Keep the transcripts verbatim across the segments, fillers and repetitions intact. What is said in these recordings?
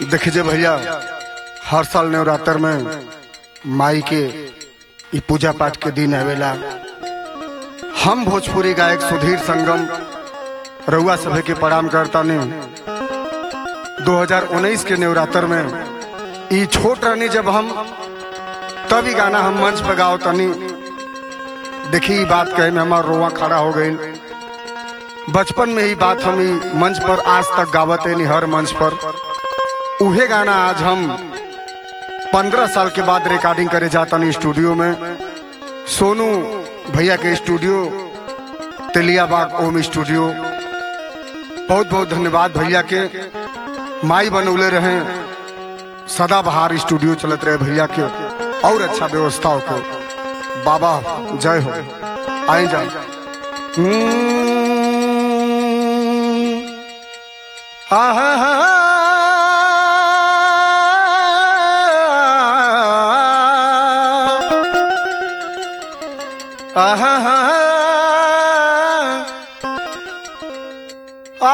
देखिए भैया, हर साल नवरात्र में माई के ई पूजा पाठ के दिन आवेला। हम भोजपुरी गायक सुधीर संगम रउआ सभे के प्रणाम करता ने। दो हज़ार उन्नीस के नवरात्र में ई छोट रहनी जब हम तभी गाना हम मंच पे गाओ तनी। देखी बात कहे में हमारा रोआ खड़ा हो गई। बचपन में ही बात हम ही मंच पर आज तक गावत है, हर मंच पर उहे गाना आज हम पंद्रह साल के बाद रिकॉर्डिंग करे जाता नहीं स्टूडियो में। सोनू भैया के स्टूडियो तेलियाबाग ओम स्टूडियो। बहुत बहुत धन्यवाद भैया के। माई बनौले रहे, सदाबहार स्टूडियो चलत रहे भैया के, और अच्छा व्यवस्था को। बाबा जय हो। आए जाए हा हा हा आहा हा आ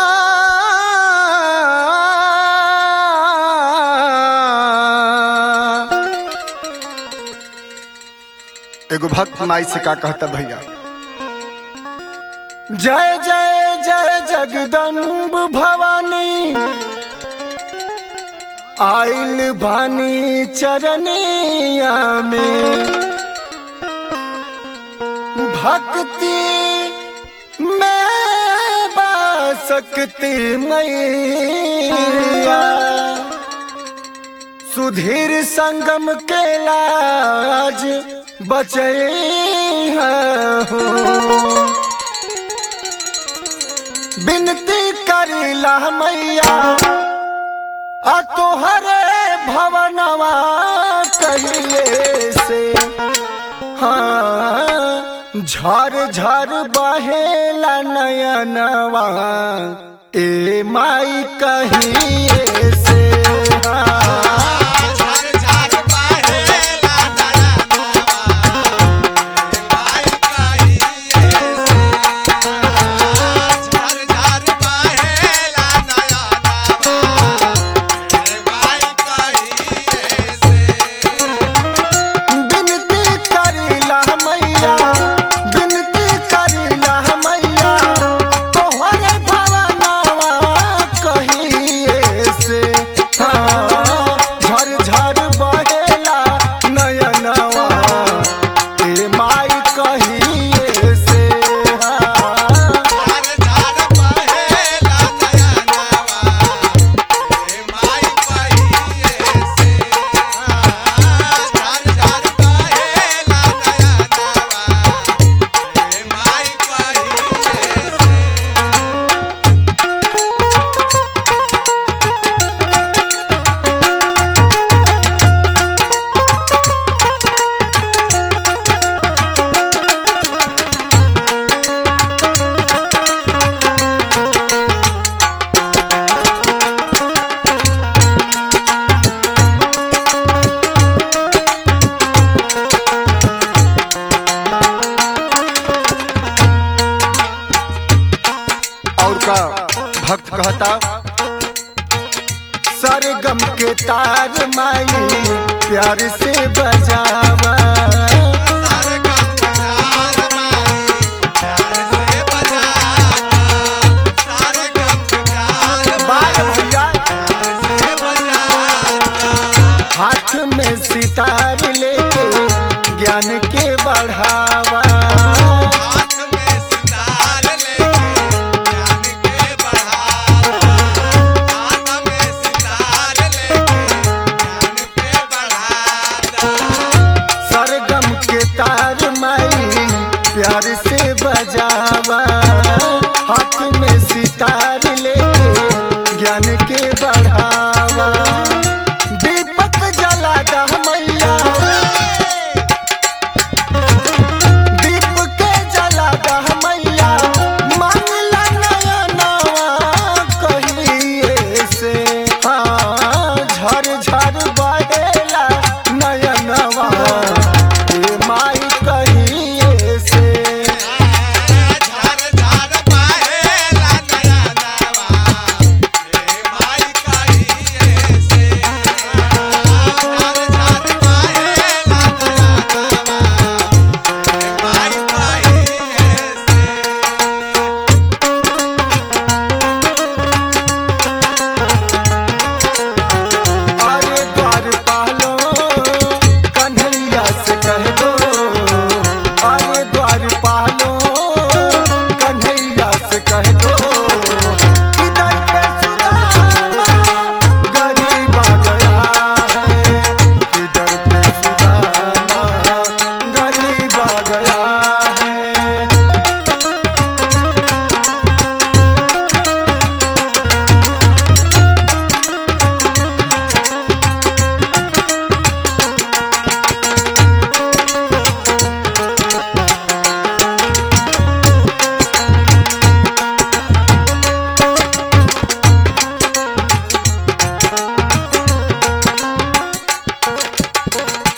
एगो भक्त माई से का कहता भैया। जय जय जय जगदम्ब भवानी, आइल भानी चरनिया में। भक्ति में बासक्ति मैया, सुधीर संगम के लाज बचे हो। बिनती करिला मैया आ तोहरे भवनवा कहिए से। हाँ झर झर बहेला नयनवा ए माई कहिए से। भक्त कहता सरगम के तार माई प्यार से बजावा। हाथ में सितार लेके ज्ञान के बढ़ावा। प्यार से बजावा, हाथ में सितार लेके ज्ञान के बढ़ावा। दीपक जला दा मैया, दीप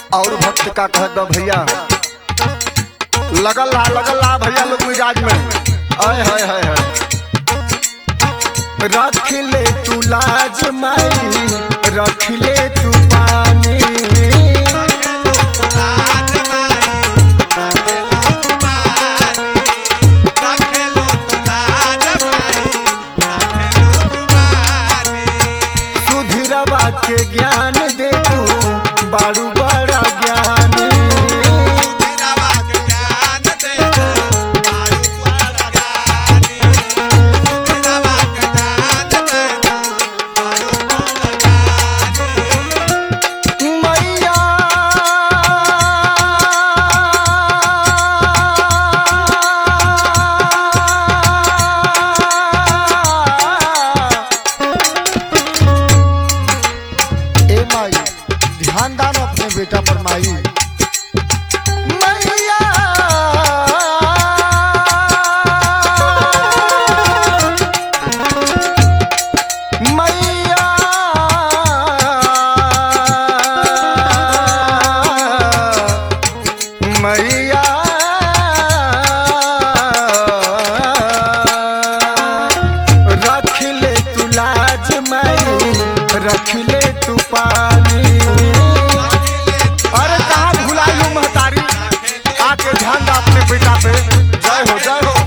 और भक्त का कह दो भैया, लगल ला लगल ला भैया लोग मिजाज में। आय हाय हाय हाय, रख ले तू लाज माई, रख ले तू पानी, सुधीरवा के ज्ञान दे तू बारू बड़ा ज्ञानी, ध्यान दान अपने बेटा पर माई। मैया मैया मैया रख ले तू लाज माई, रख ले तू पानी। अरे कहाँ भुलाई हूँ महतारी, आके ध्यान दा अपने बेटा पे। जय हो जय हो,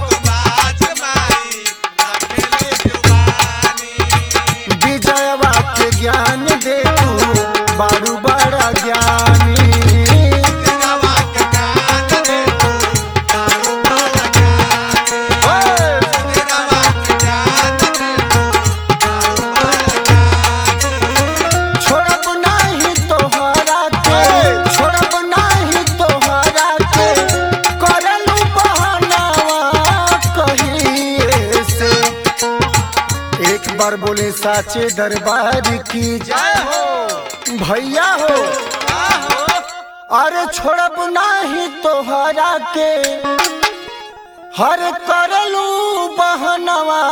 विजयवा के ज्ञान दे तू बारू बड़ा ज्ञानी, बार बोले साचे दरबार की जय हो भैया हो। अरे छोड़ब नाही तोहरा के, हर करलू बहनवा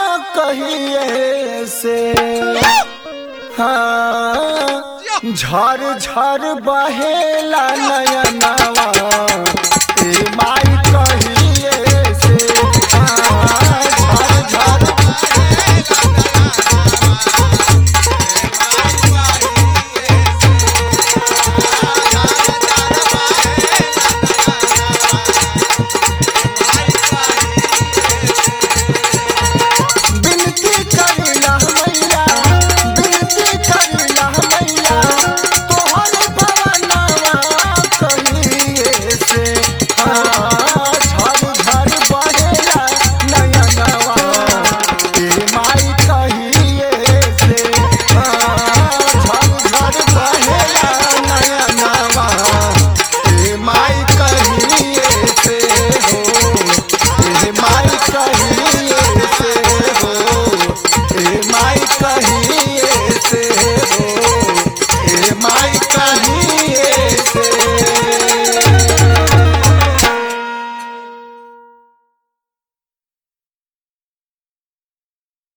कहिए से, हाँ झर झर बहेला